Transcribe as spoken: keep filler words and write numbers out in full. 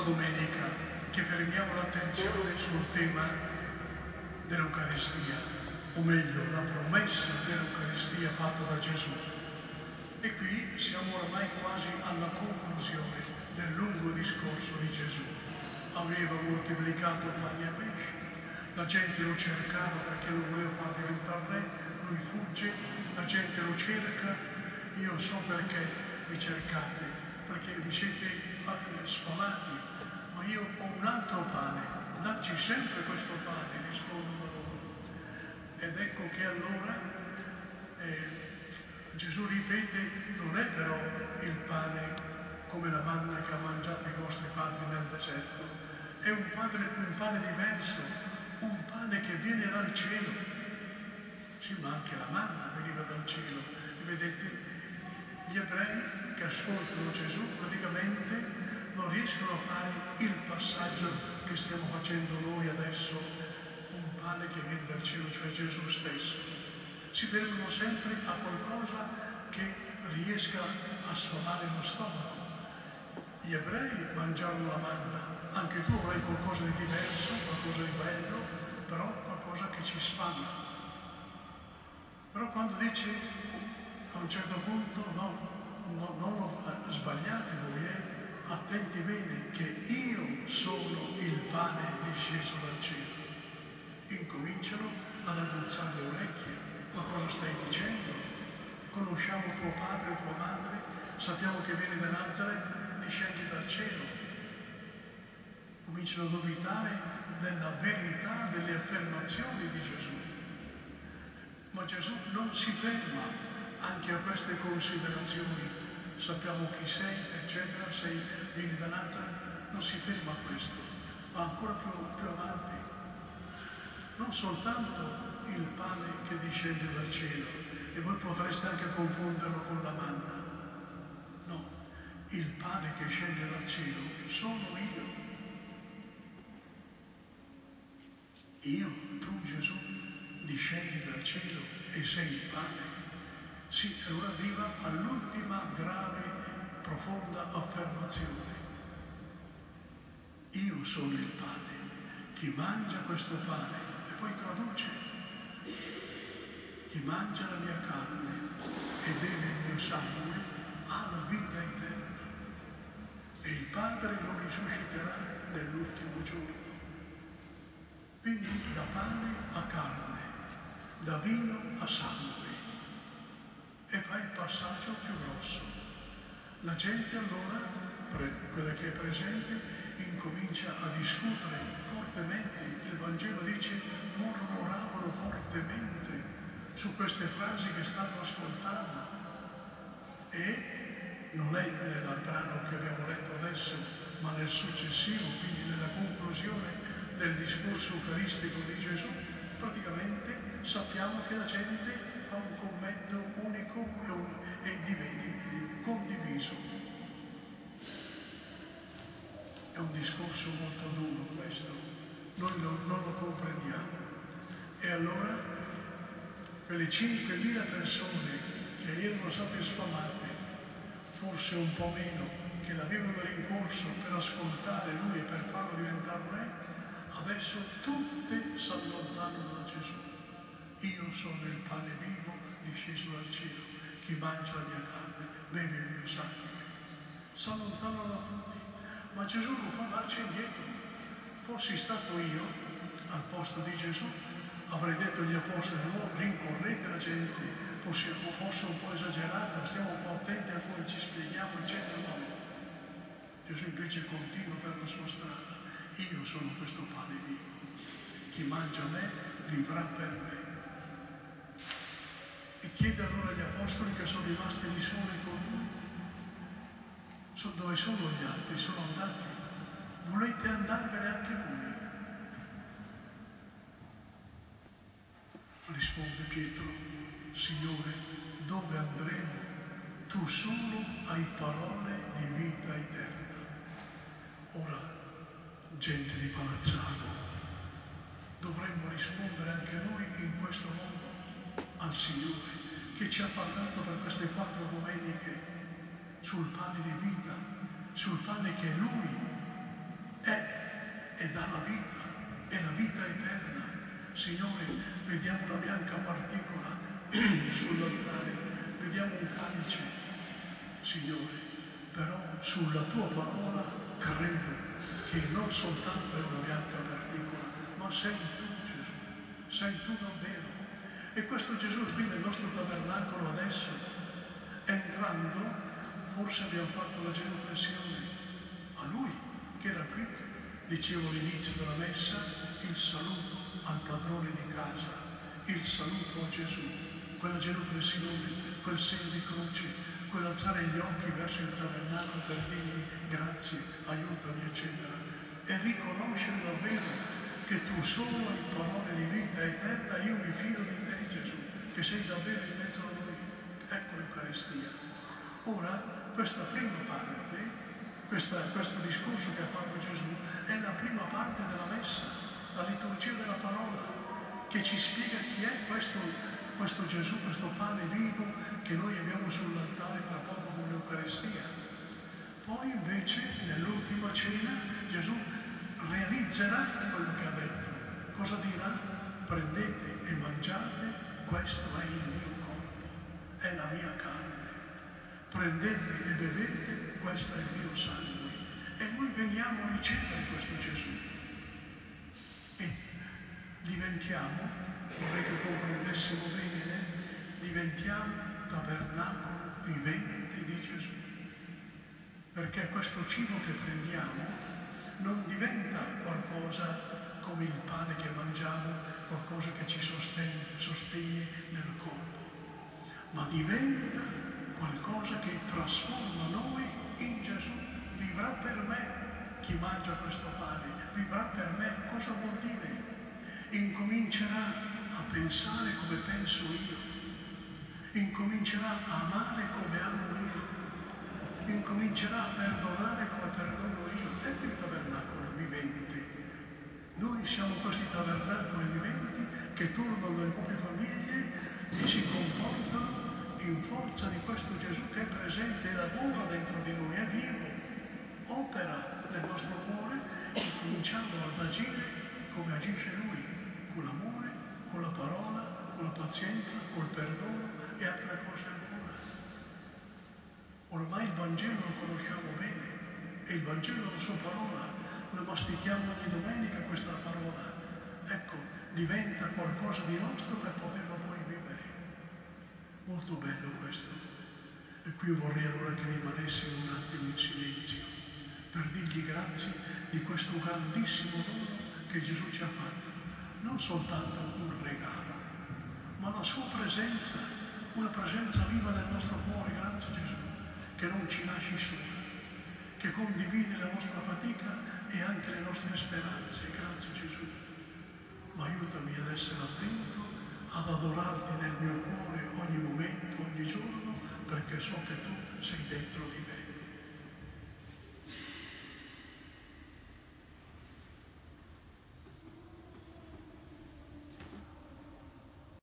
domenica che fermiamo l'attenzione sul tema dell'Eucaristia, o meglio la promessa dell'Eucaristia fatta da Gesù. E qui siamo ormai quasi alla conclusione del lungo discorso di Gesù. Aveva moltiplicato pani e pesci, la gente lo cercava perché lo voleva far diventare re, lui fugge, la gente lo cerca, io so perché mi cercate, perché vi siete eh, sfamati, ma io ho un altro pane, dacci sempre questo pane, rispondono loro. Ed ecco che allora eh, Gesù ripete, non è però il pane come la manna che ha mangiato i vostri padri nel deserto, è un, padre, un pane diverso, un pane che viene dal cielo. Sì, ma anche la manna veniva dal cielo. E vedete, gli ebrei che ascoltano Gesù praticamente non riescono a fare il passaggio che stiamo facendo noi adesso, un pane che viene dal cielo, cioè Gesù stesso. Si fermano sempre a qualcosa che riesca a sfamare lo stomaco. Gli ebrei mangiarono la manna, anche tu avrai qualcosa di diverso, qualcosa di bello, però qualcosa che ci sfama. Però quando dice a un certo punto, no, no, non sbagliate voi, eh, attenti bene che io sono il pane disceso dal cielo. Incominciano ad agguzzare le orecchie. Ma cosa stai dicendo? Conosciamo tuo padre e tua madre, sappiamo che vieni da Nazareth, discendi dal cielo. Cominciano a dubitare della verità delle affermazioni di Gesù. Ma Gesù non si ferma anche a queste considerazioni. Sappiamo chi sei, eccetera, sei, vieni da Nazareth, non si ferma a questo, ma ancora più, più avanti. Non soltanto il pane che discende dal cielo, e voi potreste anche confonderlo con la manna. No, il pane che scende dal cielo sono io. Io, tu Gesù, discendi dal cielo e sei il pane. Sì, allora arriva all'ultima grave, profonda affermazione. Io sono il pane. Chi mangia questo pane, e poi traduce, chi mangia la mia carne e beve il mio sangue ha la vita eterna e il Padre lo risusciterà nell'ultimo giorno. Quindi da pane a carne, da vino a sangue, e fa il passaggio più grosso. La gente allora, quella che è presente, incomincia a discutere fortemente. Il Vangelo dice mormoravano fortemente su queste frasi che stanno ascoltando. E non è nel brano che abbiamo letto adesso, ma nel successivo, quindi nella conclusione del discorso eucaristico di Gesù, praticamente sappiamo che la gente ha un commento unico e, un, e diventi, condiviso. È un discorso molto duro questo, noi lo, non lo comprendiamo. E allora quelle cinquemila persone che erano state sfamate, forse un po' meno, che l'avevano rincorso per ascoltare lui e per farlo diventare re, adesso tutte si allontanano da Gesù. Io sono il pane vivo disceso dal cielo, chi mangia la mia carne beve il mio sangue. Si allontanano da tutti, ma Gesù non fa marcia indietro. Fossi stato io al posto di Gesù, avrei detto agli apostoli, no, rincorrete la gente, forse un po' esagerato, stiamo un po' attenti a come ci spieghiamo, eccetera, ma no. Gesù invece continua per la sua strada. Io sono questo pane vivo. Chi mangia me vivrà per me. E chiede allora agli apostoli che sono rimasti lì soli con lui. So, dove sono gli altri? Sono andati. Volete andarvene anche voi? Risponde Pietro, Signore, dove andremo? Tu solo hai parole di vita eterna. Ora, gente di Palazzano, dovremmo rispondere anche noi in questo modo al Signore che ci ha parlato per queste quattro domeniche sul pane di vita, sul pane che Lui è e dà la vita, è la vita eterna. Signore, vediamo una bianca particola sull'altare, vediamo un calice, Signore, però sulla tua parola credo che non soltanto è una bianca particola, ma sei tu, Gesù, sei tu davvero. E questo Gesù qui nel nostro tabernacolo adesso, entrando, forse abbiamo fatto la genuflessione a Lui, che era qui. Dicevo all'inizio della messa, il saluto al padrone di casa, il saluto a Gesù, quella genuflessione, quel segno di croce, quell'alzare gli occhi verso il tabernacolo per dirgli grazie, aiutami, eccetera, e riconoscere davvero che tu solo hai parole di vita eterna, io mi fido di te, Gesù, che sei davvero in mezzo a noi. Ecco l'Eucaristia. Ora, questa prima parte, questa, questo discorso che ha fatto Gesù, è la prima parte della messa, la liturgia della parola, che ci spiega chi è questo, questo Gesù, questo pane vivo che noi abbiamo sull'altare tra poco con l'Eucaristia. Poi invece, nell'ultima cena, Gesù realizzerà quello che ha detto. Cosa dirà? Prendete e mangiate, questo è il mio corpo, è la mia carne. Prendete e bevete, questo è il mio sangue. E noi veniamo a ricevere questo Gesù. E diventiamo, vorrei che comprendessimo bene, diventiamo tabernacolo vivente di Gesù. Perché questo cibo che prendiamo non diventa qualcosa come il pane che mangiamo, qualcosa che ci sostiene, sostiene nel corpo, ma diventa qualcosa che trasforma noi in Gesù. Vivrà per me chi mangia questo pane, vivrà per me. Cosa vuol dire? Incomincerà a pensare come penso io, incomincerà a amare come amo io, incomincerà a perdonare come perdono io. Ecco il tabernacolo vivente. Noi siamo questi tabernacoli viventi che tornano nelle proprie famiglie e si comportano in forza di questo Gesù che è presente e lavora dentro di noi, è vivo, opera nel nostro cuore e cominciamo ad agire come agisce Lui, con l'amore, con la parola, con la pazienza, col perdono e altre cose ancora. Ormai il Vangelo lo conosciamo bene e il Vangelo è la sua parola, lo mastichiamo ogni domenica questa parola. Ecco, diventa qualcosa di nostro per poterlo poi vivere. Molto bello questo. E qui vorrei allora che rimanessimo un attimo in silenzio per dirgli grazie di questo grandissimo dono che Gesù ci ha fatto. Non soltanto un regalo, ma la sua presenza, una presenza viva nel nostro cuore. Grazie Gesù, che non ci lasci sola, che condivide la nostra fatica e anche le nostre speranze. Grazie Gesù. Ma aiutami ad essere attento, ad adorarti nel mio cuore ogni momento, ogni giorno, perché so che tu sei dentro di me.